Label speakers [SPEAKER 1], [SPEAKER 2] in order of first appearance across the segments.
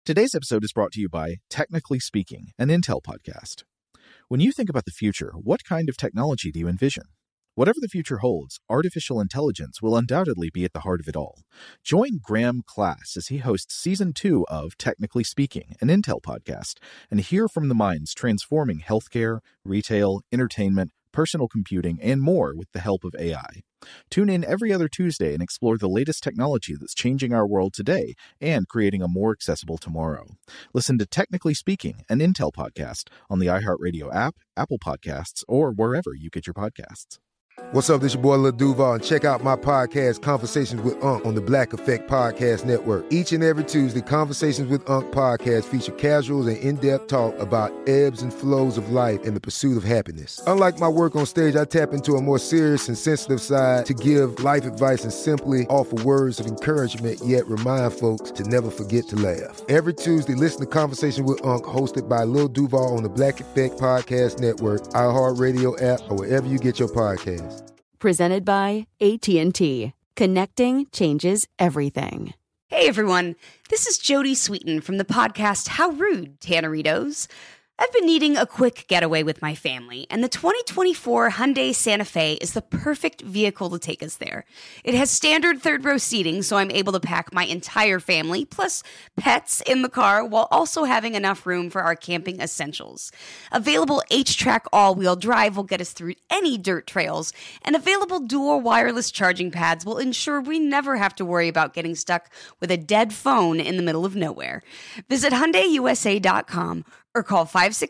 [SPEAKER 1] Today's episode is brought to you by Technically Speaking, an Intel podcast. When you think about the future, what kind of technology do you envision? Whatever the future holds, artificial intelligence will undoubtedly be at the heart of it all. Join Graham Class as he hosts Season 2 of Technically Speaking, an Intel podcast, and hear from the minds transforming healthcare, retail, entertainment, personal computing, and more with the help of AI. Tune in every other Tuesday and explore the latest technology that's changing our world today and creating a more accessible tomorrow. Listen to Technically Speaking, an Intel podcast on the iHeartRadio app, Apple Podcasts, or wherever you get your podcasts.
[SPEAKER 2] What's up, this your boy Lil Duval, and check out my podcast, Conversations with Unc, on the Black Effect Podcast Network. Each and every Tuesday, Conversations with Unc podcast feature casuals and in-depth talk about ebbs and flows of life and the pursuit of happiness. Unlike my work on stage, I tap into a more serious and sensitive side to give life advice and simply offer words of encouragement, yet remind folks to never forget to laugh. Every Tuesday, listen to Conversations with Unc, hosted by Lil Duval on the Black Effect Podcast Network, iHeartRadio app, or wherever you get your podcasts.
[SPEAKER 3] Presented by AT&T. Connecting changes everything.
[SPEAKER 4] Hey everyone, this is Jodie Sweetin from the podcast How Rude, Tanneritos. I've been needing a quick getaway with my family, and the 2024 Hyundai Santa Fe is the perfect vehicle to take us there. It has standard third-row seating, so I'm able to pack my entire family, plus pets, in the car, while also having enough room for our camping essentials. Available H-Track all-wheel drive will get us through any dirt trails, and available dual wireless charging pads will ensure we never have to worry about getting stuck with a dead phone in the middle of nowhere. Visit HyundaiUSA.com or call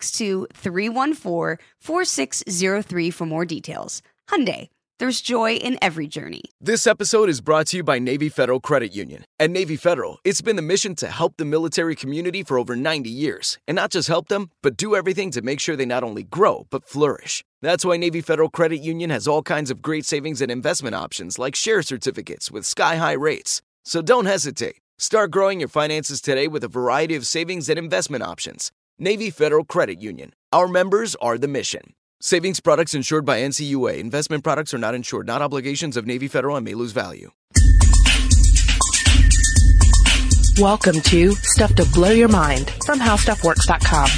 [SPEAKER 4] 562-314-4603 for more details. Hyundai, there's joy in every journey.
[SPEAKER 5] This episode is brought to you by Navy Federal Credit Union. At Navy Federal, it's been the mission to help the military community for over 90 years. And not just help them, but do everything to make sure they not only grow, but flourish. That's why Navy Federal Credit Union has all kinds of great savings and investment options like share certificates with sky-high rates. So don't hesitate. Start growing your finances today with a variety of savings and investment options. Navy Federal Credit Union. Our members are the mission. Savings products insured by NCUA. Investment products are not insured, not obligations of Navy Federal and may lose value.
[SPEAKER 6] Welcome to Stuff to Blow Your Mind from HowStuffWorks.com.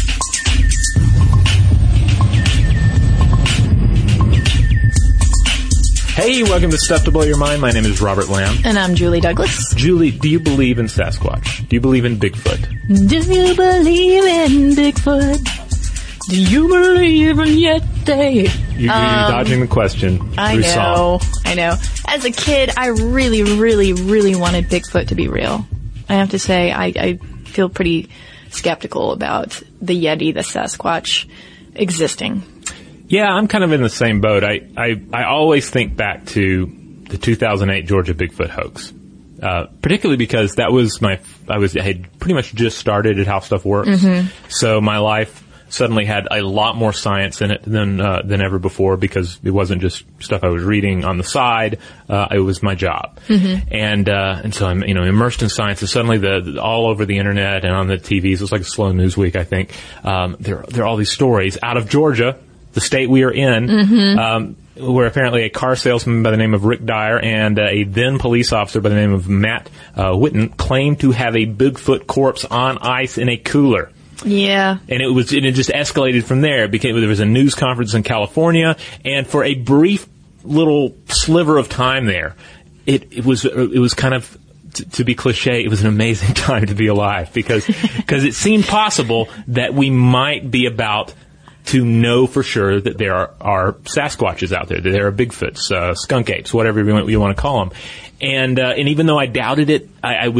[SPEAKER 7] Hey, welcome to Stuff to Blow Your Mind. My name is Robert Lamb.
[SPEAKER 6] And I'm Julie Douglas.
[SPEAKER 7] Julie, do you believe in Sasquatch? Do you believe in Bigfoot?
[SPEAKER 6] Do you believe in Bigfoot? Do you believe in Yeti?
[SPEAKER 7] You're dodging the question.
[SPEAKER 6] I know. As a kid, I really, really, really wanted Bigfoot to be real. I have to say, I feel pretty skeptical about the Yeti, the Sasquatch, existing.
[SPEAKER 7] Yeah, I'm kind of in the same boat. I always think back to the 2008 Georgia Bigfoot hoax, particularly because that was I had pretty much just started at How Stuff Works, so my life suddenly had a lot more science in it than ever before, because it wasn't just stuff I was reading on the side. It was my job, and so I'm immersed in science. And suddenly all over the internet and on the TVs, it was like a slow news week. I think there are all these stories out of Georgia, the state we are in, where apparently a car salesman by the name of Rick Dyer and a then police officer by the name of Matt Witten claimed to have a Bigfoot corpse on ice in a cooler.
[SPEAKER 6] Yeah.
[SPEAKER 7] And it just escalated from there. There was a news conference in California, and for a brief little sliver of time there, it was kind of, to be cliche, it was an amazing time to be alive, because it seemed possible that we might be about to know for sure that there are Sasquatches out there, that there are Bigfoots, skunk apes, whatever you want to call them. And even though I doubted it, I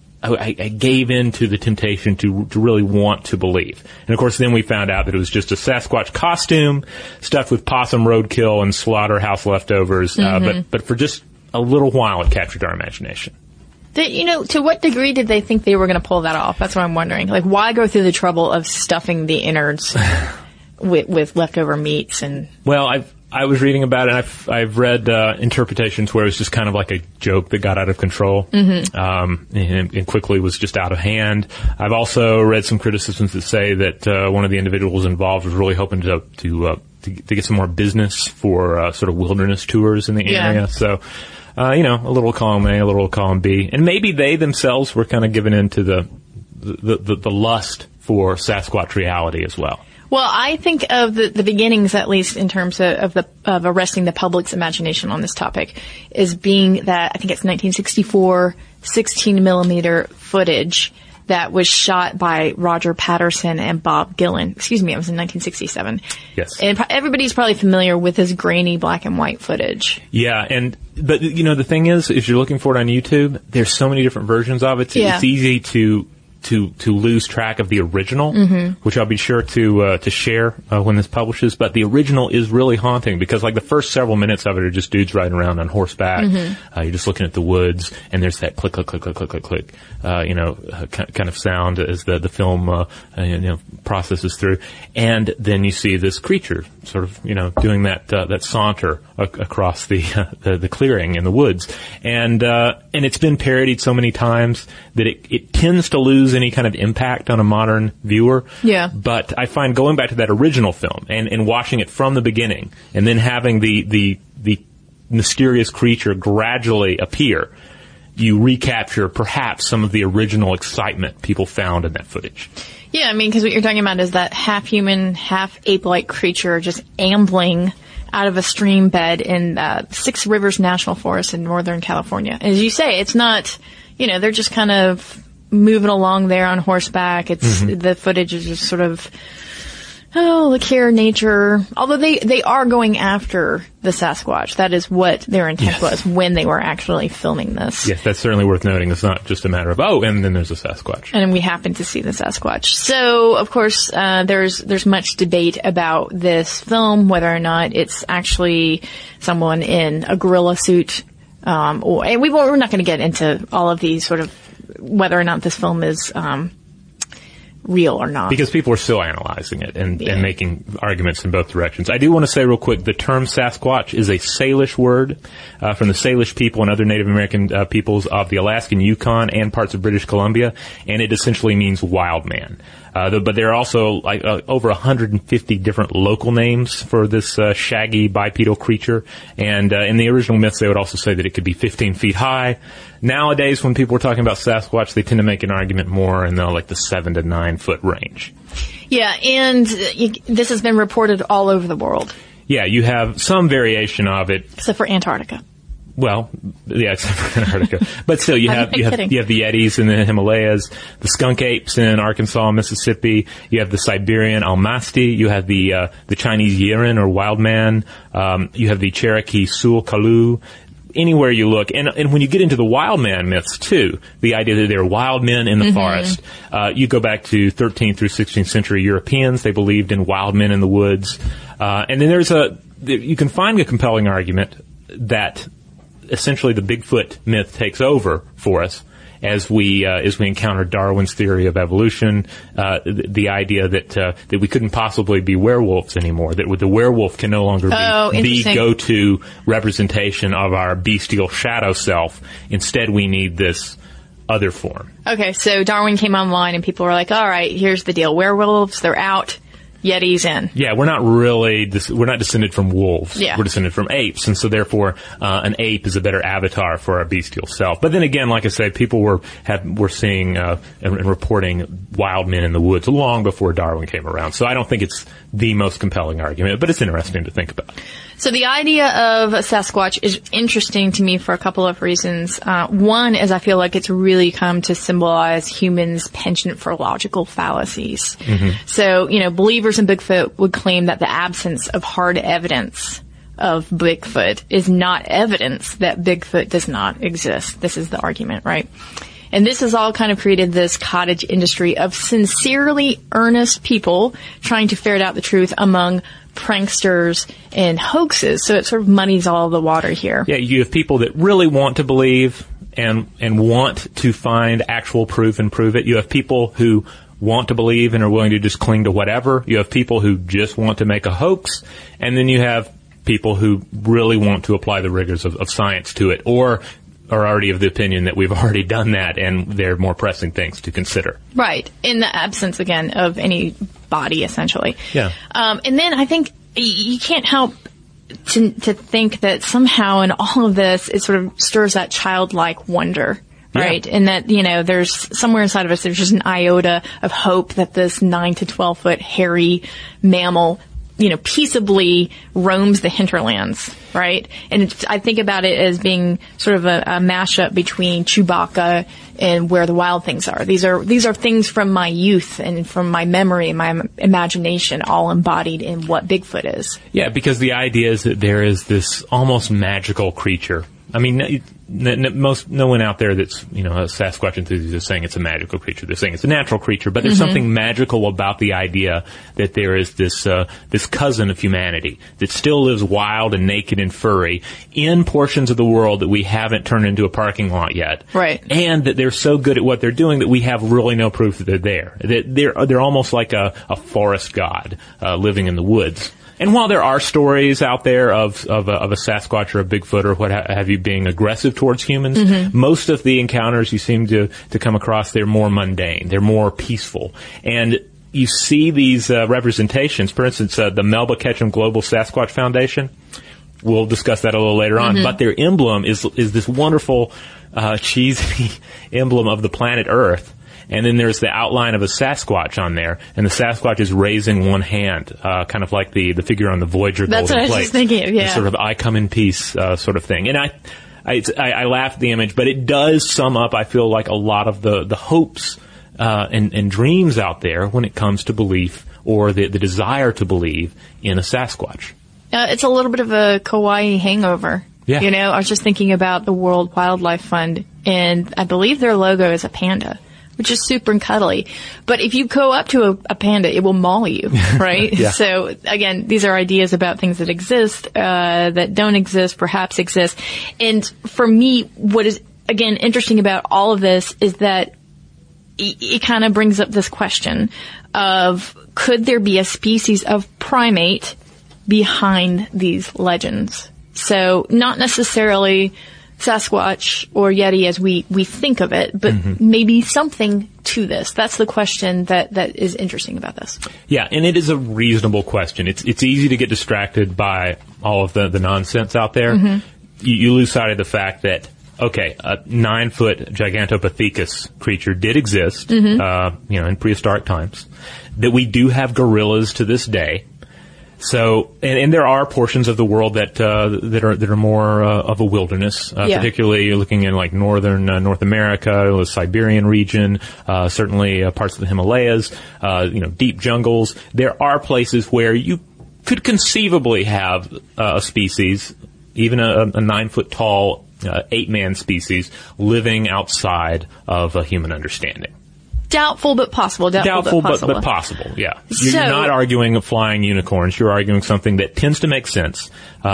[SPEAKER 7] gave in to the temptation to really want to believe. And of course, then we found out that it was just a Sasquatch costume stuffed with possum roadkill and slaughterhouse leftovers. But for just a little while, it captured our imagination.
[SPEAKER 6] To what degree did they think they were going to pull that off? That's what I'm wondering. Like, why go through the trouble of stuffing the innards with leftover meats? And
[SPEAKER 7] well, I was reading about it, and I've read interpretations where it was just kind of like a joke that got out of control, and quickly was just out of hand. I've also read some criticisms that say that one of the individuals involved was really hoping to get some more business for sort of wilderness tours in the area. So, a little column A, a little column B, and maybe they themselves were kind of given into the the lust for Sasquatch reality as well.
[SPEAKER 6] Well, I think of the beginnings, at least in terms of arresting the public's imagination on this topic, as being that I think it's 1964 16 millimeter footage that was shot by Roger Patterson and Bob Gillen. Excuse me, it was in 1967.
[SPEAKER 7] Yes.
[SPEAKER 6] And everybody's probably familiar with this grainy black and white footage.
[SPEAKER 7] Yeah, but the thing is, if you're looking for it on YouTube, there's so many different versions of it.
[SPEAKER 6] Yeah.
[SPEAKER 7] It's easy to lose track of the original, which I'll be sure to share when this publishes. But the original is really haunting because, like, the first several minutes of it are just dudes riding around on horseback. You're just looking at the woods, and there's that click, click, click, click, click, click, click, kind of sound as the film processes through, and then you see this creature sort of doing that saunter across the clearing in the woods, and it's been parodied so many times that it tends to lose any kind of impact on a modern viewer.
[SPEAKER 6] Yeah.
[SPEAKER 7] But I find going back to that original film and watching it from the beginning, and then having the mysterious creature gradually appear, you recapture perhaps some of the original excitement people found in that footage.
[SPEAKER 6] Yeah, I mean, because what you're talking about is that half human, half ape-like creature just ambling out of a stream bed in Six Rivers National Forest in Northern California. As you say, it's not, they're just kind of moving along there on horseback. It's the footage is just sort of, look here, nature. Although they are going after the Sasquatch. That is what their intent was when they were actually filming this.
[SPEAKER 7] Yes, that's certainly worth noting. It's not just a matter of, and then there's a Sasquatch.
[SPEAKER 6] And we happen to see the Sasquatch. So, of course, there's much debate about this film, whether or not it's actually someone in a gorilla suit. And we're not going to get into all of these sort of whether or not this film is real or not.
[SPEAKER 7] Because people are still analyzing it and making arguments in both directions. I do want to say real quick, the term Sasquatch is a Salish word from the Salish people and other Native American peoples of the Alaskan Yukon and parts of British Columbia, and it essentially means wild man. But there are also over 150 different local names for this shaggy bipedal creature. And in the original myths, they would also say that it could be 15 feet high. Nowadays, when people are talking about Sasquatch, they tend to make an argument more in the 7 to 9 foot range.
[SPEAKER 6] Yeah, and this has been reported all over the world.
[SPEAKER 7] Yeah, you have some variation of it.
[SPEAKER 6] Except for Antarctica.
[SPEAKER 7] Well, yeah, except for Antarctica. But still, you have the Yetis in the Himalayas, the skunk apes in Arkansas, Mississippi. You have the Siberian Almasty. You have the Chinese Yeren or wild man. You have the Cherokee Sul-Kalu. Anywhere you look, and when you get into the wild man myths too, the idea that there are wild men in the forest, you go back to 13th through 16th century Europeans, they believed in wild men in the woods. And then you can find a compelling argument that essentially the Bigfoot myth takes over for us as we encounter Darwin's theory of evolution, the idea that we couldn't possibly be werewolves anymore, that the werewolf can no longer be the go-to representation of our bestial shadow self. Instead, we need this other form. Okay,
[SPEAKER 6] so Darwin came online and people were like, all right, here's the deal. Werewolves, they're out. Yetis in.
[SPEAKER 7] Yeah, we're not descended from wolves.
[SPEAKER 6] Yeah.
[SPEAKER 7] We're descended from apes, and so therefore an ape is a better avatar for our bestial self. But then again, like I said, people were seeing and reporting wild men in the woods long before Darwin came around. So I don't think it's the most compelling argument, but it's interesting to think about.
[SPEAKER 6] So the idea of a Sasquatch is interesting to me for a couple of reasons. One is I feel like it's really come to symbolize humans' penchant for logical fallacies. So, believers in Bigfoot would claim that the absence of hard evidence of Bigfoot is not evidence that Bigfoot does not exist. This is the argument, right? And this has all kind of created this cottage industry of sincerely earnest people trying to ferret out the truth among pranksters and hoaxes. So it sort of muddies all the water here.
[SPEAKER 7] Yeah, you have people that really want to believe and want to find actual proof and prove it. You have people who want to believe and are willing to just cling to whatever. You have people who just want to make a hoax. And then you have people who really want to apply the rigors of science to it, or are already of the opinion that we've already done that and there are more pressing things to consider.
[SPEAKER 6] Right. In the absence, again, of any body, essentially.
[SPEAKER 7] Yeah.
[SPEAKER 6] And then I think you can't help to think that somehow in all of this, it sort of stirs that childlike wonder right? And that, there's somewhere inside of us, there's just an iota of hope that this 9 to 12 foot hairy mammal, peaceably roams the hinterlands, right? And I think about it as being sort of a mashup between Chewbacca and Where the Wild Things Are. These are things from my youth and from my memory and my imagination, all embodied in what Bigfoot is. Yeah,
[SPEAKER 7] because the idea is that there is this almost magical creature. I mean, no one out there that's, a Sasquatch enthusiast is saying it's a magical creature. They're saying it's a natural creature, but there's something magical about the idea that there is this cousin of humanity that still lives wild and naked and furry in portions of the world that we haven't turned into a parking lot yet.
[SPEAKER 6] Right.
[SPEAKER 7] And that they're so good at what they're doing that we have really no proof that they're there. That they're almost like a forest god, living in the woods. And while there are stories out there of a Sasquatch or a Bigfoot or what have you being aggressive towards humans, most of the encounters you seem to come across, they're more mundane. They're more peaceful. And you see these representations. For instance, the Melba Ketchum Global Sasquatch Foundation. We'll discuss that a little later on. But their emblem is this wonderful, cheesy emblem of the planet Earth. And then there's the outline of a Sasquatch on there, and the Sasquatch is raising one hand, kind of like the figure on the Voyager Golden Plate.
[SPEAKER 6] That's what I was just thinking of, yeah.
[SPEAKER 7] The sort of I come in peace sort of thing. And I laugh at the image, but it does sum up, I feel like, a lot of the hopes and dreams out there when it comes to belief or the desire to believe in a Sasquatch.
[SPEAKER 6] It's a little bit of a Kauai hangover.
[SPEAKER 7] Yeah.
[SPEAKER 6] I was just thinking about the World Wildlife Fund, and I believe their logo is a panda, which is super and cuddly. But if you go up to a panda, it will maul you, right?
[SPEAKER 7] Yeah.
[SPEAKER 6] So, again, these are ideas about things that exist, that don't exist, perhaps exist. And for me, what is, again, interesting about all of this is that it kind of brings up this question of, could there be a species of primate behind these legends? So, not necessarily Sasquatch or Yeti as we think of it, but maybe something to this. That's the question that is interesting about this.
[SPEAKER 7] Yeah, and it is a reasonable question. It's easy to get distracted by all of the nonsense out there. You lose sight of the fact that, okay, a 9-foot Gigantopithecus creature did exist, in prehistoric times, that we do have gorillas to this day. So, and there are portions of the world that are more of a wilderness, particularly looking in like northern North America, the Siberian region, certainly parts of the Himalayas, deep jungles. There are places where you could conceivably have a species, even a 9-foot tall 8-man species, living outside of a human understanding.
[SPEAKER 6] Doubtful but possible.
[SPEAKER 7] Doubtful but possible, yeah. You're not arguing flying unicorns. You're arguing something that tends to make sense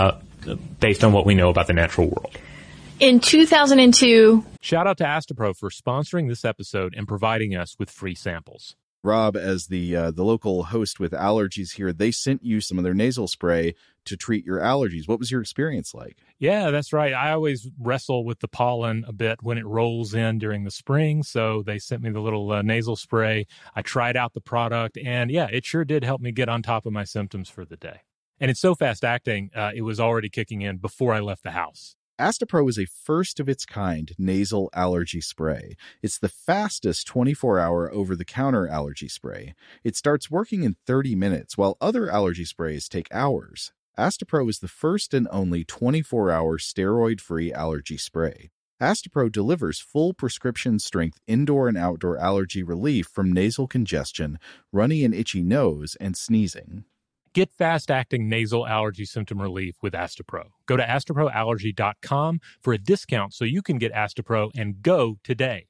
[SPEAKER 7] based on what we know about the natural world.
[SPEAKER 6] In 2002...
[SPEAKER 7] Shout out to Astepro for sponsoring this episode and providing us with free samples.
[SPEAKER 1] Rob, as the local host with allergies here, they sent you some of their nasal spray to treat your allergies. What was your experience like?
[SPEAKER 8] Yeah, that's right. I always wrestle with the pollen a bit when it rolls in during the spring, so they sent me the little nasal spray. I tried out the product, and yeah, it sure did help me get on top of my symptoms for the day. And it's so fast-acting, it was already kicking in before I left the house.
[SPEAKER 1] Astepro is a first-of-its-kind nasal allergy spray. It's the fastest 24-hour over-the-counter allergy spray. It starts working in 30 minutes, while other allergy sprays take hours. Astepro is the first and only 24-hour steroid-free allergy spray. Astepro delivers full prescription-strength indoor and outdoor allergy relief from nasal congestion, runny and itchy nose, and sneezing.
[SPEAKER 8] Get fast-acting nasal allergy symptom relief with Astepro. Go to asteproallergy.com for a discount so you can get Astepro and go today.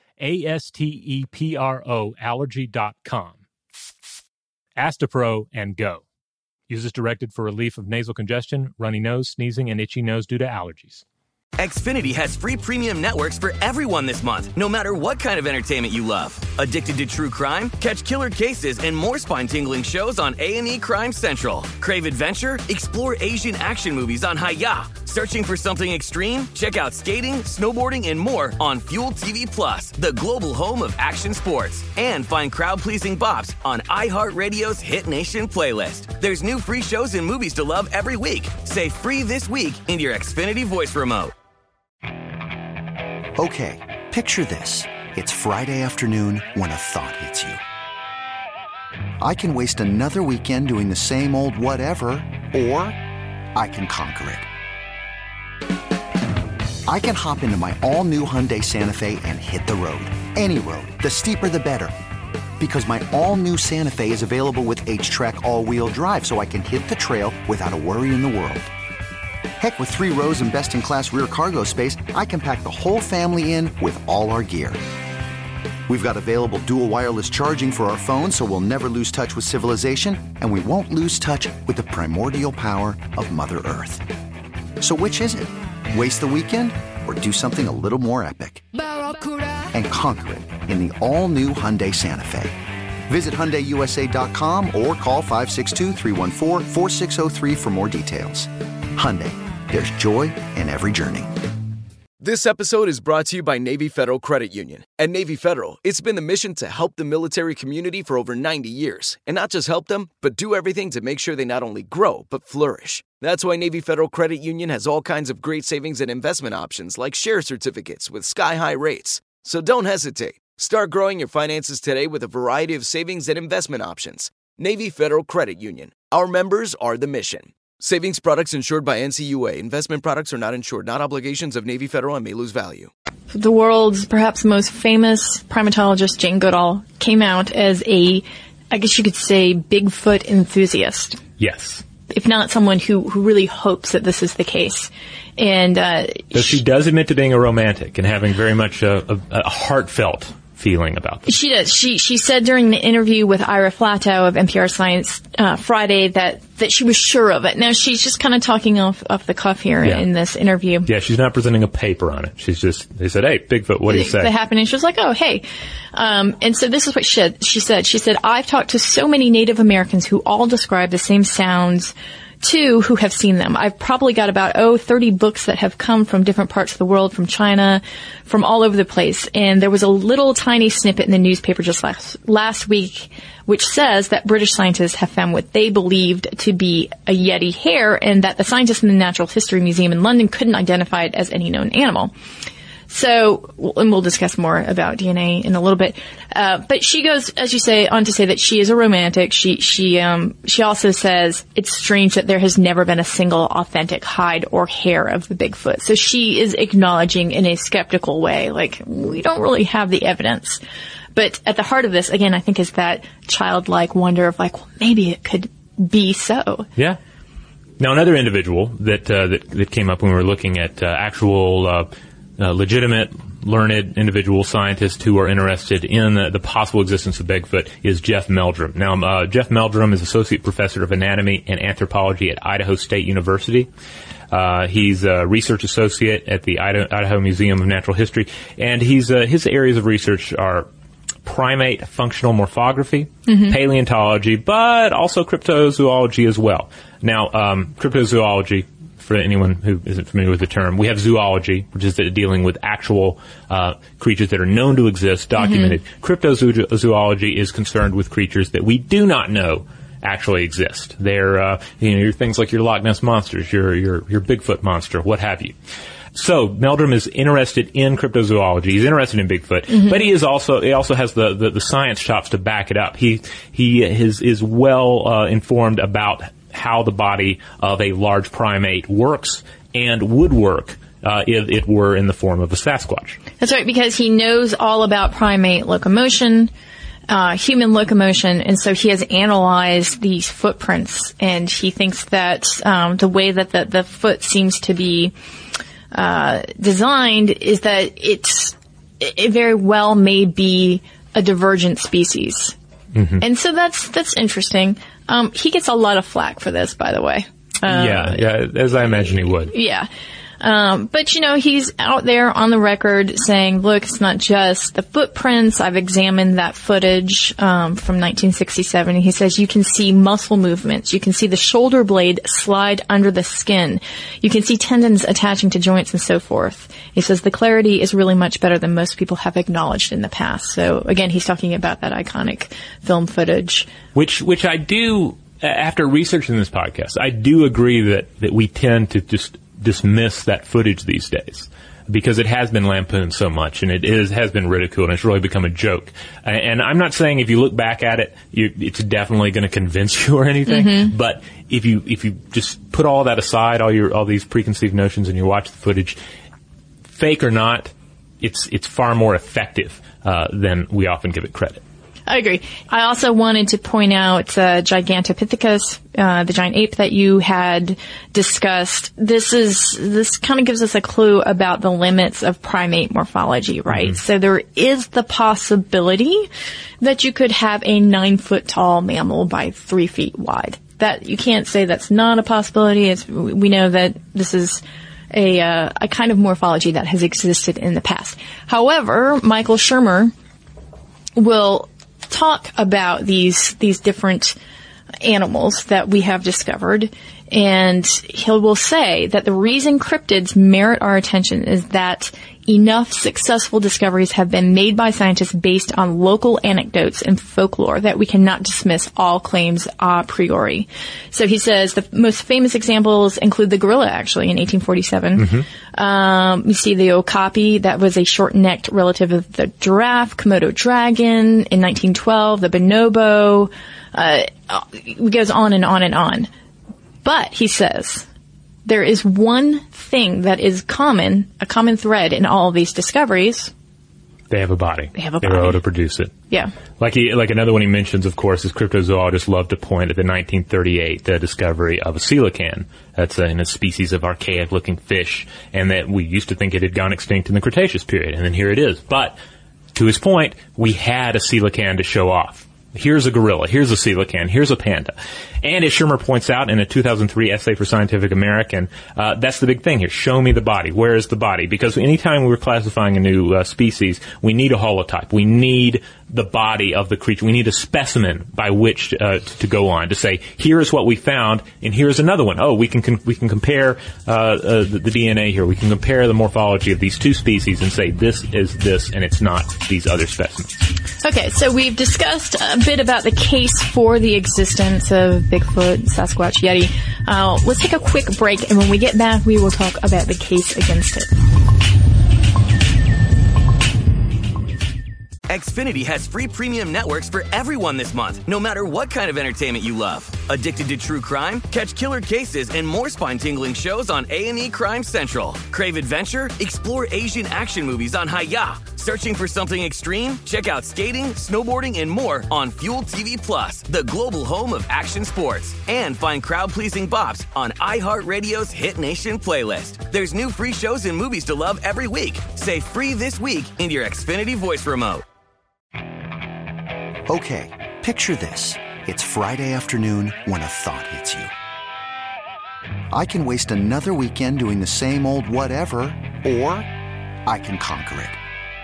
[SPEAKER 8] ASTEPRO allergy.com. Astepro and go. Use as directed for relief of nasal congestion, runny nose, sneezing, and itchy nose due to allergies.
[SPEAKER 9] Xfinity has free premium networks for everyone this month, no matter what kind of entertainment you love. Addicted to true crime? Catch killer cases and more spine-tingling shows on A&E Crime Central. Crave adventure? Explore Asian action movies on Hi-Ya. Searching for something extreme? Check out skating, snowboarding, and more on Fuel TV Plus, the global home of action sports. And find crowd-pleasing bops on iHeartRadio's Hit Nation playlist. There's new free shows and movies to love every week. Say free this week in your Xfinity voice remote.
[SPEAKER 10] Okay, Picture this. It's Friday afternoon when a thought hits you. I can waste another weekend doing the same old whatever, or I can conquer it. I can hop into my all-new Hyundai Santa Fe and hit the road. Any road. The steeper, the better. Because my all-new Santa Fe is available with H-Track all-wheel drive, so I can hit the trail without a worry in the world. Heck, with 3 rows and best-in-class rear cargo space, I can pack the whole family in with all our gear. We've got available dual wireless charging for our phones, so we'll never lose touch with civilization, and we won't lose touch with the primordial power of Mother Earth. So which is it? Waste the weekend or do something a little more epic? And conquer it in the all-new Hyundai Santa Fe. Visit HyundaiUSA.com or call 562-314-4603 for more details. Hyundai, there's joy in every journey.
[SPEAKER 5] This episode is brought to you by Navy Federal Credit Union. At Navy Federal, it's been the mission to help the military community for over 90 years. And not just help them, but do everything to make sure they not only grow, but flourish. That's why Navy Federal Credit Union has all kinds of great savings and investment options like share certificates with sky-high rates. So don't hesitate. Start growing your finances today with a variety of savings and investment options. Navy Federal Credit Union. Our members are the mission. Savings products insured by NCUA. Investment products are not insured, not obligations of Navy Federal and may lose value.
[SPEAKER 6] The world's perhaps most famous primatologist, Jane Goodall, came out as I guess you could say, Bigfoot enthusiast.
[SPEAKER 7] Yes.
[SPEAKER 6] If not someone who really hopes that this is the case. And
[SPEAKER 7] she does admit to being a romantic and having very much a heartfelt feeling about this.
[SPEAKER 6] She does. She said during the interview with Ira Flatow of NPR Science Friday that she was sure of it. Now, she's just kind of talking off the cuff here in this interview.
[SPEAKER 7] Yeah, she's not presenting a paper on it. They said, hey, Bigfoot, what do you say?
[SPEAKER 6] That happened, and she was like, oh, hey. And so this is what she said. She said, I've talked to so many Native Americans who all describe the same sounds too, who have seen them. I've probably got about 30 books that have come from different parts of the world, from China, from all over the place. And there was a little tiny snippet in the newspaper just last week which says that British scientists have found what they believed to be a Yeti hair, and that the scientists in the Natural History Museum in London couldn't identify it as any known animal. So, and we'll discuss more about DNA in a little bit. But she goes, as you say, on to say that she is a romantic. She also says it's strange that there has never been a single authentic hide or hair of the Bigfoot. So she is acknowledging in a skeptical way, like, we don't really have the evidence. But at the heart of this, again, I think is that childlike wonder of like, well, maybe it could be so.
[SPEAKER 7] Yeah. Now, another individual that came up when we were looking at actual legitimate, learned individual scientists who are interested in the possible existence of Bigfoot is Jeff Meldrum. Now, Jeff Meldrum is Associate Professor of Anatomy and Anthropology at Idaho State University. He's a research associate at the Idaho Museum of Natural History, and his areas of research are primate functional morphography, paleontology, but also cryptozoology as well. Now, cryptozoology, for anyone who isn't familiar with the term, we have zoology, which is dealing with actual creatures that are known to exist, documented. Cryptozoology is concerned with creatures that we do not know actually exist. They're your things like your Loch Ness monsters, your Bigfoot monster, what have you. So Meldrum is interested in cryptozoology. He's interested in Bigfoot, but he also has the science chops to back it up. He is well informed about how the body of a large primate works and would work if it were in the form of a Sasquatch.
[SPEAKER 6] That's right, because he knows all about primate locomotion, human locomotion, and so he has analyzed these footprints, and he thinks that the way that the foot seems to be designed is that it very well may be a divergent species. And so that's interesting. He gets a lot of flack for this, by the way.
[SPEAKER 7] Yeah, as I imagine he would.
[SPEAKER 6] Yeah. But, he's out there on the record saying, look, it's not just the footprints. I've examined that footage from 1967. He says you can see muscle movements. You can see the shoulder blade slide under the skin. You can see tendons attaching to joints and so forth. He says the clarity is really much better than most people have acknowledged in the past. So, again, he's talking about that iconic film footage.
[SPEAKER 7] Which I do, after researching this podcast, I do agree that we tend to just dismiss that footage these days. because it has been lampooned so much, and has been ridiculed, and it's really become a joke. And I'm not saying if you look back at it, it's definitely going to convince you or anything, but if you just put all that aside, all these preconceived notions, and you watch the footage, fake or not, it's far more effective than we often give it credit.
[SPEAKER 6] I agree. I also wanted to point out Gigantopithecus, the giant ape that you had discussed. This kind of gives us a clue about the limits of primate morphology, right? Mm-hmm. So there is the possibility that you could have a 9-foot tall mammal by 3 feet wide. That you can't say that's not a possibility. We know that this is a kind of morphology that has existed in the past. However, Michael Shermer will talk about these different animals that we have discovered, and he will say that the reason cryptids merit our attention is that enough successful discoveries have been made by scientists based on local anecdotes and folklore that we cannot dismiss all claims a priori. So he says the most famous examples include the gorilla, actually, in 1847. Mm-hmm. You see the okapi, that was a short-necked relative of the giraffe, Komodo dragon in 1912, the bonobo. It goes on and on and on. But, he says, there is one thing that is a common thread in all of these discoveries.
[SPEAKER 7] They have a body. They're able to produce it.
[SPEAKER 6] Yeah.
[SPEAKER 7] Like another one he mentions, of course, is cryptozoologists love to point at the 1938 discovery of a coelacanth. That's a species of archaic-looking fish, and that we used to think it had gone extinct in the Cretaceous period, and then here it is. But, to his point, we had a coelacanth to show off. Here's a gorilla, here's a coelacanth, here's a panda. And as Shermer points out in a 2003 essay for Scientific American, that's the big thing here. Show me the body. Where is the body? Because anytime we're classifying a new species, we need a holotype. We need the body of the creature. We need a specimen by which to go on, to say, here's what we found, and here's another one. Oh, we can compare the DNA here. We can compare the morphology of these two species and say, this is this, and it's not these other specimens.
[SPEAKER 6] Okay, so we've discussed a bit about the case for the existence of Bigfoot, Sasquatch, Yeti. Let's take a quick break, and when we get back, we will talk about the case against it.
[SPEAKER 9] Xfinity has free premium networks for everyone this month, no matter what kind of entertainment you love. Addicted to true crime? Catch killer cases and more spine-tingling shows on A&E Crime Central. Crave adventure? Explore Asian action movies on Hi-Ya. Searching for something extreme? Check out skating, snowboarding, and more on Fuel TV Plus, the global home of action sports. And find crowd-pleasing bops on iHeartRadio's Hit Nation playlist. There's new free shows and movies to love every week. Say free this week in your Xfinity voice remote.
[SPEAKER 10] Okay, picture this. It's Friday afternoon when a thought hits you. I can waste another weekend doing the same old whatever, or I can conquer it.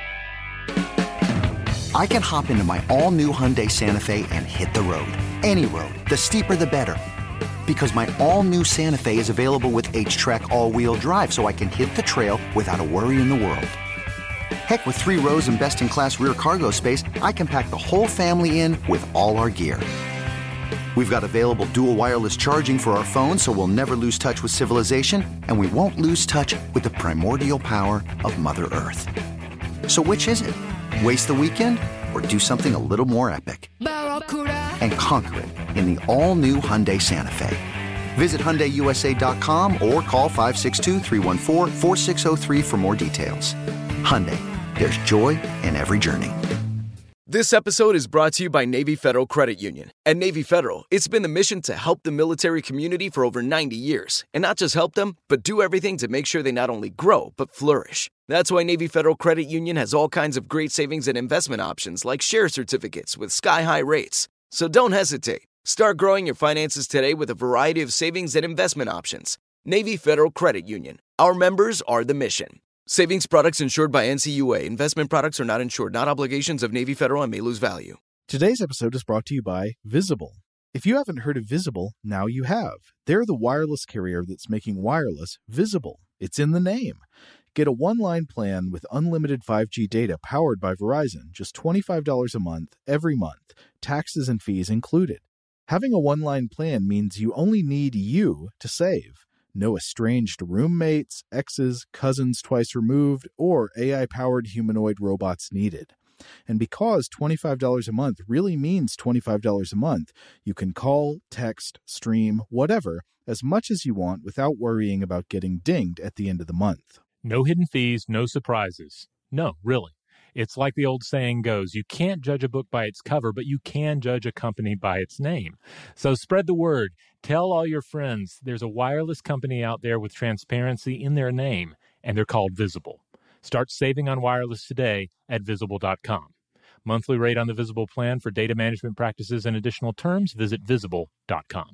[SPEAKER 10] I can hop into my all-new Hyundai Santa Fe and hit the road. Any road. The steeper, the better. Because my all-new Santa Fe is available with H-Track all-wheel drive, so I can hit the trail without a worry in the world. Heck, with 3 rows and best-in-class rear cargo space, I can pack the whole family in with all our gear. We've got available dual wireless charging for our phones, so we'll never lose touch with civilization, and we won't lose touch with the primordial power of Mother Earth. So which is it? Waste the weekend or do something a little more epic? And conquer it in the all-new Hyundai Santa Fe. Visit HyundaiUSA.com or call 562-314-4603 for more details. Hyundai, there's joy in every journey.
[SPEAKER 5] This episode is brought to you by Navy Federal Credit Union. At Navy Federal, it's been the mission to help the military community for over 90 years. And not just help them, but do everything to make sure they not only grow, but flourish. That's why Navy Federal Credit Union has all kinds of great savings and investment options like share certificates with sky-high rates. So don't hesitate. Start growing your finances today with a variety of savings and investment options. Navy Federal Credit Union. Our members are the mission. Savings products insured by NCUA. Investment products are not insured, not obligations of Navy Federal and may lose value.
[SPEAKER 1] Today's episode is brought to you by Visible. If you haven't heard of Visible, now you have. They're the wireless carrier that's making wireless visible. It's in the name. Get a one-line plan with unlimited 5G data powered by Verizon, just $25 a month, every month, taxes and fees included. Having a one-line plan means you only need you to save. No estranged roommates, exes, cousins twice removed, or AI-powered humanoid robots needed. And because $25 a month really means $25 a month, you can call, text, stream, whatever, as much as you want without worrying about getting dinged at the end of the month.
[SPEAKER 8] No hidden fees, no surprises. No, really. It's like the old saying goes, you can't judge a book by its cover, but you can judge a company by its name. So spread the word. Tell all your friends there's a wireless company out there with transparency in their name, and they're called Visible. Start saving on wireless today at Visible.com. Monthly rate on the Visible plan for data management practices and additional terms, visit Visible.com.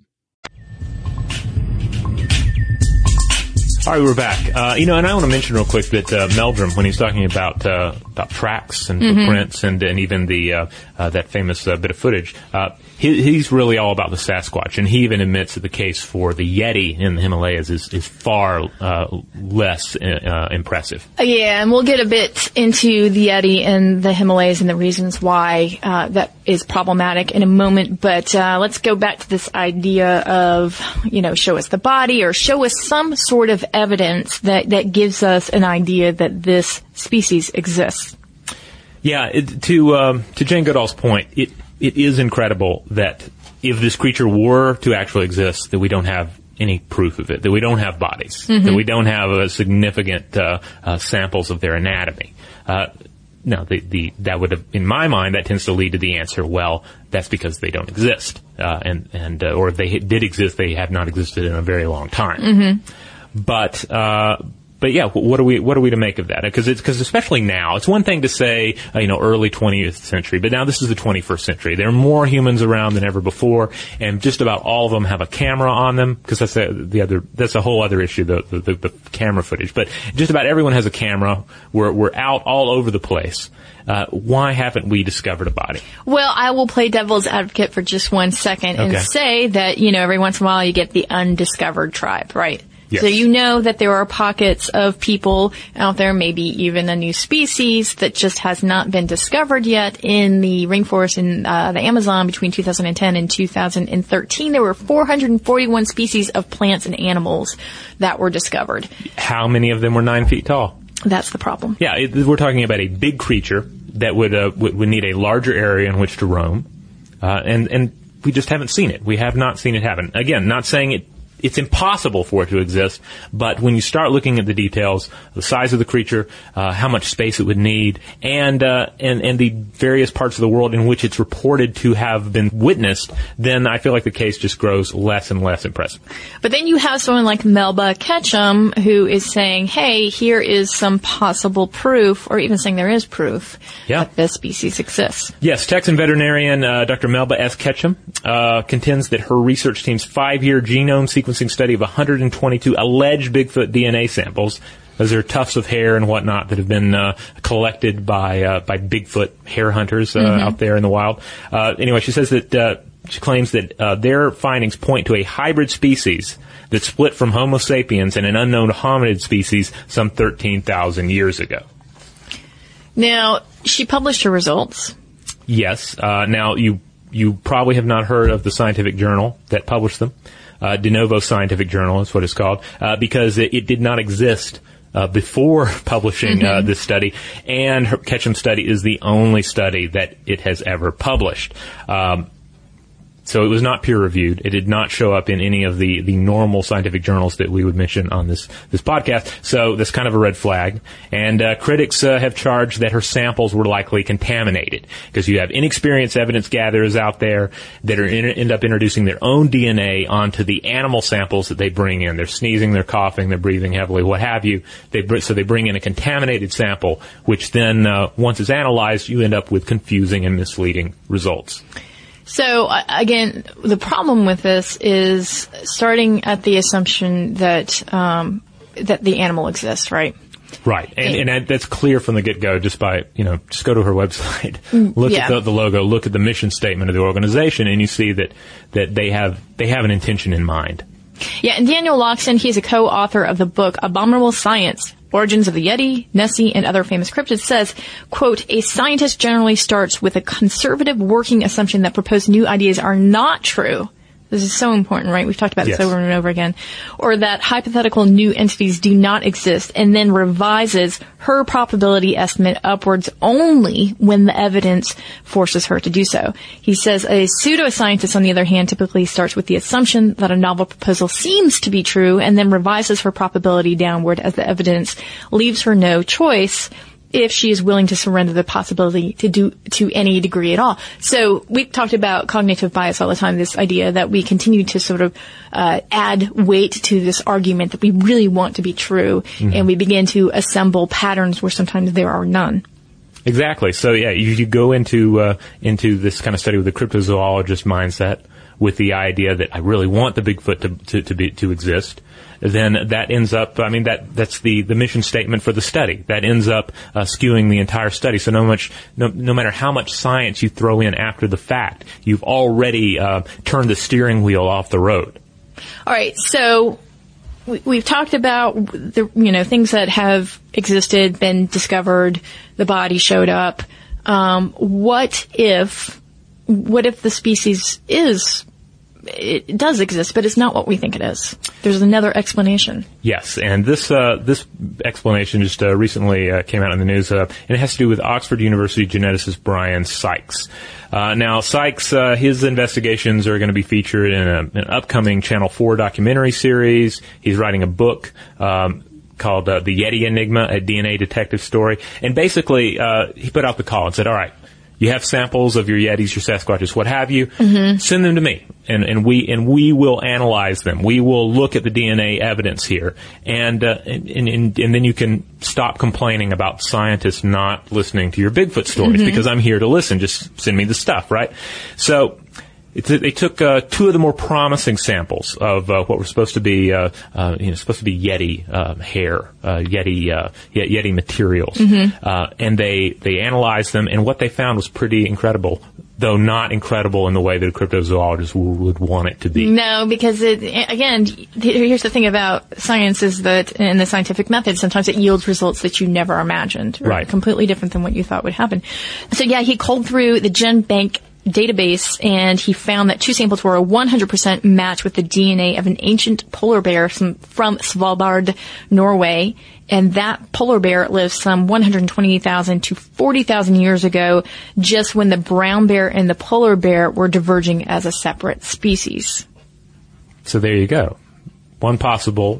[SPEAKER 7] All right, we're back. And I want to mention real quick that Meldrum, when he's talking about tracks and footprints and even the that famous bit of footage, he's really all about the Sasquatch, and he even admits that the case for the Yeti in the Himalayas is far less impressive.
[SPEAKER 6] Yeah, and we'll get a bit into the Yeti and the Himalayas and the reasons why that is problematic in a moment. But let's go back to this idea of, show us the body or show us some sort of evidence that gives us an idea that this species exists.
[SPEAKER 7] Yeah, to Jane Goodall's point, it is incredible that if this creature were to actually exist, that we don't have any proof of it, that we don't have bodies, that we don't have significant samples of their anatomy. No, that would have, in my mind, that tends to lead to the answer, well, that's because they don't exist, or if they did exist, they have not existed in a very long time. But yeah, what are we to make of that? Because especially now, it's one thing to say, early 20th century, but now this is the 21st century. There are more humans around than ever before, and just about all of them have a camera on them, because that's a whole other issue, the camera footage. But just about everyone has a camera. We're out all over the place. Why haven't we discovered a body? Well,
[SPEAKER 6] I will play devil's advocate for just 1 second and say that, every once in a while you get the undiscovered tribe, right? Yes. So that there are pockets of people out there, maybe even a new species that just has not been discovered yet in the rainforest in the Amazon between 2010 and 2013. There were 441 species of plants and animals that were discovered.
[SPEAKER 7] How many of them were 9 feet tall?
[SPEAKER 6] That's the problem.
[SPEAKER 7] Yeah, we're talking about a big creature that would need a larger area in which to roam, and we just haven't seen it. We have not seen it happen. Again, not saying it's impossible for it to exist, but when you start looking at the details, the size of the creature, how much space it would need, and the various parts of the world in which it's reported to have been witnessed, then I feel like the case just grows less and less impressive.
[SPEAKER 6] But then you have someone like Melba Ketchum who is saying, hey, here is some possible proof, or even saying there is proof that this species exists.
[SPEAKER 7] Yes, Texan veterinarian Dr. Melba S. Ketchum contends that her research team's 5-year genome sequencing study of 122 alleged Bigfoot DNA samples. Those are tufts of hair and whatnot that have been collected by Bigfoot hair hunters out there in the wild. Anyway, she says that she claims that their findings point to a hybrid species that split from Homo sapiens and an unknown hominid species some 13,000 years ago.
[SPEAKER 6] Now, she published her results.
[SPEAKER 7] Yes. Now, you probably have not heard of the scientific journal that published them. De Novo Scientific Journal is what it's called, because it did not exist before publishing this study, and her Ketchum study is the only study that it has ever published. So it was not peer-reviewed. It did not show up in any of the normal scientific journals that we would mention on this podcast. So that's kind of a red flag. And critics have charged that her samples were likely contaminated, because you have inexperienced evidence gatherers out there that end up introducing their own DNA onto the animal samples that they bring in. They're sneezing, they're coughing, they're breathing heavily, what have you. So they bring in a contaminated sample, which then, once it's analyzed, you end up with confusing and misleading results.
[SPEAKER 6] So, again, the problem with this is starting at the assumption that that the animal exists, right?
[SPEAKER 7] Right. And that's clear from the get-go just by, just go to her website, look at the logo, look at the mission statement of the organization, and you see that they have an intention in mind.
[SPEAKER 6] Yeah, and Daniel Loxton, he's a co-author of the book Abominable Science, Origins of the Yeti, Nessie, and Other Famous Cryptids, says, quote, a scientist generally starts with a conservative working assumption that proposed new ideas are not true, This is so important, right? We've talked about this
[SPEAKER 7] Yes.
[SPEAKER 6] over and over again. Or that hypothetical new entities do not exist, and then revises her probability estimate upwards only when the evidence forces her to do so. He says a pseudoscientist, on the other hand, typically starts with the assumption that a novel proposal seems to be true and then revises her probability downward as the evidence leaves her no choice if she is willing to surrender the possibility to any degree at all. So we talked about cognitive bias all the time, this idea that we continue to sort of add weight to this argument that we really want to be true, and we begin to assemble patterns where sometimes there are none.
[SPEAKER 7] Exactly. So yeah, you go into this kind of study with the cryptozoologist mindset, with the idea that I really want the Bigfoot to exist. Then that ends up, that's the mission statement for the study. That ends up skewing the entire study. So no matter how much science you throw in after the fact, you've already turned the steering wheel off the road.
[SPEAKER 6] All right, so we've talked about the things that have existed, been discovered, the body showed up. What if the species it does exist, but it's not what we think it is? There's another explanation.
[SPEAKER 7] Yes, and this explanation just recently came out in the news, and it has to do with Oxford University geneticist Brian Sykes. Now, Sykes, his investigations are going to be featured in an upcoming Channel 4 documentary series. He's writing a book called The Yeti Enigma, a DNA detective story. And basically, he put out the call and said, all right, you have samples of your Yetis, your Sasquatches, what have you. Send them to me, and we will analyze them. We will look at the DNA evidence here, and then you can stop complaining about scientists not listening to your Bigfoot stories, because I'm here to listen. Just send me the stuff, right? So they took two of the more promising samples of what were supposed to be Yeti hair, Yeti materials, and they analyzed them, and what they found was pretty incredible, though not incredible in the way that a cryptozoologist would want it to be.
[SPEAKER 6] No, because here's the thing about science is that in the scientific method, sometimes it yields results that you never imagined, or
[SPEAKER 7] right,
[SPEAKER 6] completely different than what you thought would happen. So yeah, he culled through the GenBank database, and he found that two samples were a 100% match with the DNA of an ancient polar bear from Svalbard, Norway. And that polar bear lived some 120,000 to 40,000 years ago, just when the brown bear and the polar bear were diverging as a separate species.
[SPEAKER 7] So there you go. One possible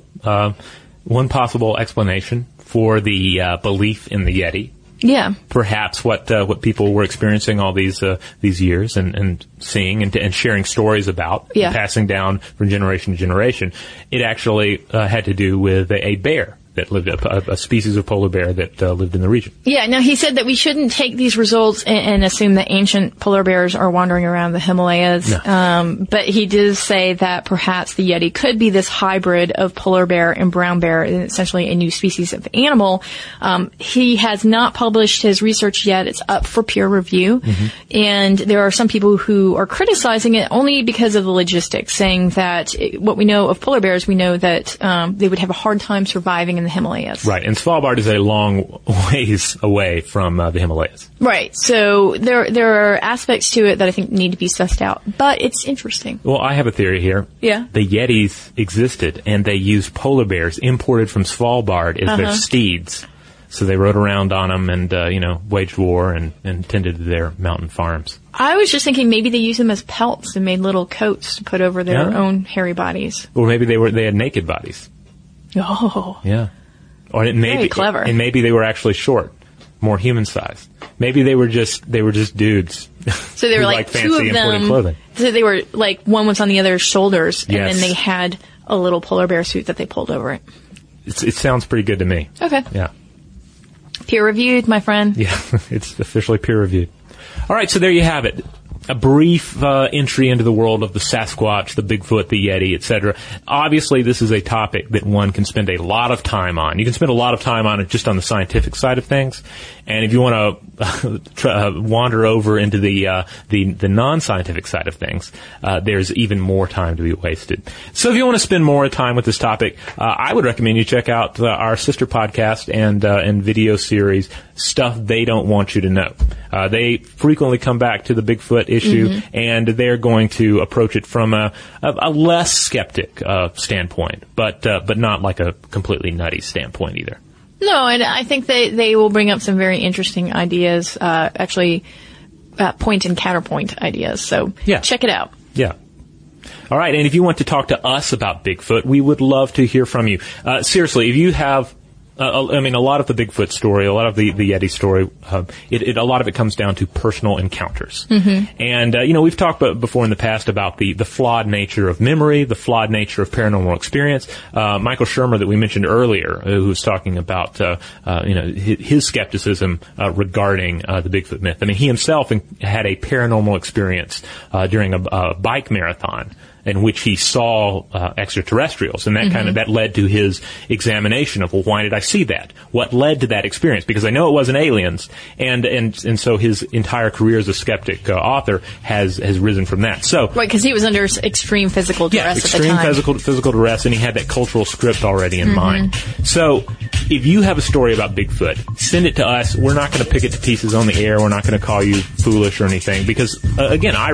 [SPEAKER 7] explanation for the belief in the Yeti.
[SPEAKER 6] Yeah.
[SPEAKER 7] Perhaps what people were experiencing all these years and seeing and sharing stories about,
[SPEAKER 6] yeah,
[SPEAKER 7] passing down from generation to generation. It actually had to do with a bear that lived, a species of polar bear that lived in the region.
[SPEAKER 6] Yeah, now he said that we shouldn't take these results and assume that ancient polar bears are wandering around the Himalayas. No. But he did say that perhaps the Yeti could be this hybrid of polar bear and brown bear, essentially a new species of animal. He has not published his research yet. It's up for peer review. And there are some people who are criticizing it only because of the logistics, saying that what we know of polar bears, we know that they would have a hard time surviving in the Himalayas.
[SPEAKER 7] Right, and Svalbard is a long ways away from the Himalayas.
[SPEAKER 6] Right, so there are aspects to it that I think need to be sussed out, but it's interesting.
[SPEAKER 7] Well, I have a theory here.
[SPEAKER 6] Yeah.
[SPEAKER 7] The Yetis existed, and they used polar bears imported from Svalbard as their steeds. So they rode around on them and, waged war and tended to their mountain farms.
[SPEAKER 6] I was just thinking maybe they used them as pelts and made little coats to put over their own hairy bodies.
[SPEAKER 7] Or maybe they had naked bodies.
[SPEAKER 6] Oh.
[SPEAKER 7] Yeah. Or
[SPEAKER 6] very clever.
[SPEAKER 7] And maybe they were actually short, more human-sized. Maybe they were just dudes.
[SPEAKER 6] So they were like
[SPEAKER 7] fancy
[SPEAKER 6] two of
[SPEAKER 7] imported
[SPEAKER 6] them.
[SPEAKER 7] Clothing.
[SPEAKER 6] So they were like one was on the other's shoulders, and
[SPEAKER 7] Yes.
[SPEAKER 6] then they had a little polar bear suit that they pulled over it.
[SPEAKER 7] It sounds pretty good to me.
[SPEAKER 6] Okay.
[SPEAKER 7] Yeah.
[SPEAKER 6] Peer reviewed, my friend.
[SPEAKER 7] Yeah, it's officially peer reviewed. All right, so there you have it. A brief entry into the world of the Sasquatch, the Bigfoot, the Yeti, etc. Obviously, this is a topic that one can spend a lot of time on. You can spend a lot of time on it just on the scientific side of things, And if you want to wander over into the non-scientific side of things, there's even more time to be wasted. So if you want to spend more time with this topic, I would recommend you check out our sister podcast and video series, Stuff They Don't Want You to Know. They frequently come back to the Bigfoot issue, and they're going to approach it from a less skeptic standpoint, but not like a completely nutty standpoint either.
[SPEAKER 6] No, and I think they will bring up some very interesting ideas, actually point and counterpoint ideas. So check it out.
[SPEAKER 7] Yeah. All right, and if you want to talk to us about Bigfoot, we would love to hear from you. Seriously, if you have... a lot of the Bigfoot story, a lot of the Yeti story, a lot of it comes down to personal encounters. And, we've talked before in the past about the flawed nature of memory, the flawed nature of paranormal experience. Michael Shermer that we mentioned earlier, who was talking about, his skepticism, regarding, the Bigfoot myth. I mean, he himself had a paranormal experience, during a bike marathon, in which he saw extraterrestrials, and that led to his examination of, well, why did I see that? What led to that experience? Because I know it wasn't aliens, and so his entire career as a skeptic author has risen from that. So
[SPEAKER 6] right, because he was under extreme physical duress at the time.
[SPEAKER 7] Extreme physical duress, and he had that cultural script already in mind. So if you have a story about Bigfoot, send it to us. We're not going to pick it to pieces on the air. We're not going to call you foolish or anything, because again, I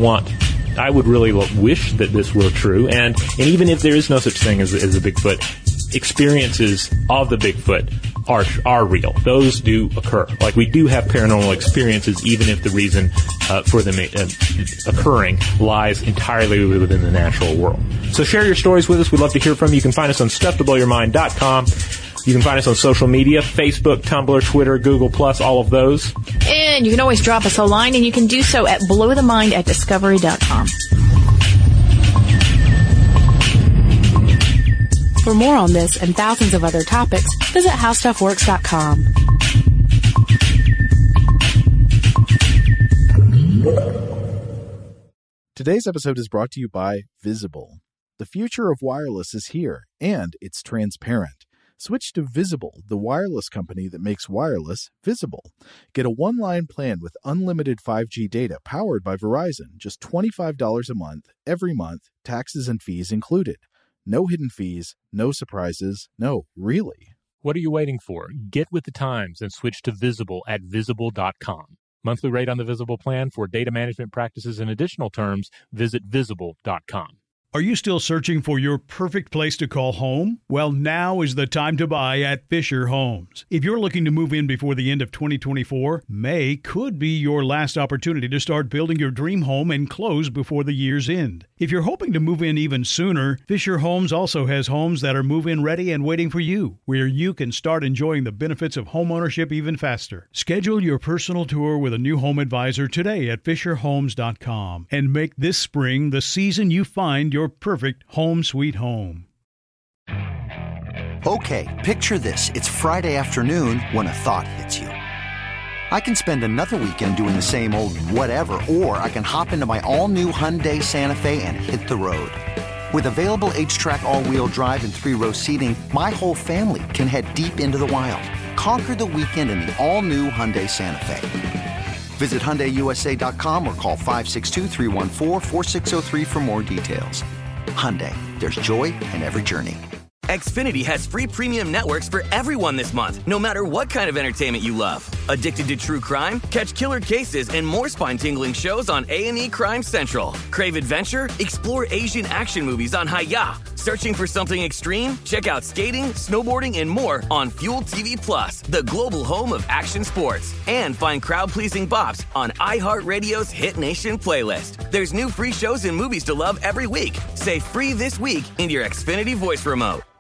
[SPEAKER 7] would really wish that this were true, and even if there is no such thing as a Bigfoot, experiences of the Bigfoot are real. Those do occur. Like, we do have paranormal experiences, even if the reason for them occurring lies entirely within the natural world. So share your stories with us. We'd love to hear from you. You can find us on StuffToBlowYourMind.com. You can find us on social media, Facebook, Tumblr, Twitter, Google+, all of those.
[SPEAKER 6] And you can always drop us a line, and you can do so at blowthemind@discovery.com.
[SPEAKER 11] For more on this and thousands of other topics, visit HowStuffWorks.com.
[SPEAKER 1] Today's episode is brought to you by Visible. The future of wireless is here, and it's transparent. Switch to Visible, the wireless company that makes wireless visible. Get a one-line plan with unlimited 5G data powered by Verizon, just $25 a month, every month, taxes and fees included. No hidden fees, no surprises, no, really.
[SPEAKER 8] What are you waiting for? Get with the times and switch to Visible at Visible.com. Monthly rate on the Visible plan. For data management practices and additional terms, visit Visible.com.
[SPEAKER 12] Are you still searching for your perfect place to call home? Well, now is the time to buy at Fisher Homes. If you're looking to move in before the end of 2024, May could be your last opportunity to start building your dream home and close before the year's end. If you're hoping to move in even sooner, Fisher Homes also has homes that are move-in ready and waiting for you, where you can start enjoying the benefits of homeownership even faster. Schedule your personal tour with a new home advisor today at FisherHomes.com and make this spring the season you find your perfect home sweet home.
[SPEAKER 10] Okay, picture this. It's Friday afternoon when a thought hits you. I can spend another weekend doing the same old whatever, or I can hop into my all-new Hyundai Santa Fe and hit the road. With available H-Track all-wheel drive and 3-row seating, my whole family can head deep into the wild. Conquer the weekend in the all-new Hyundai Santa Fe. Visit HyundaiUSA.com or call 562-314-4603 for more details. Hyundai, there's joy in every journey.
[SPEAKER 9] Xfinity has free premium networks for everyone this month, no matter what kind of entertainment you love. Addicted to true crime? Catch killer cases and more spine-tingling shows on A&E Crime Central. Crave adventure? Explore Asian action movies on Hi-YAH. Searching for something extreme? Check out skating, snowboarding, and more on Fuel TV Plus, the global home of action sports. And find crowd-pleasing bops on iHeartRadio's Hit Nation playlist. There's new free shows and movies to love every week. Say free this week in your Xfinity voice remote.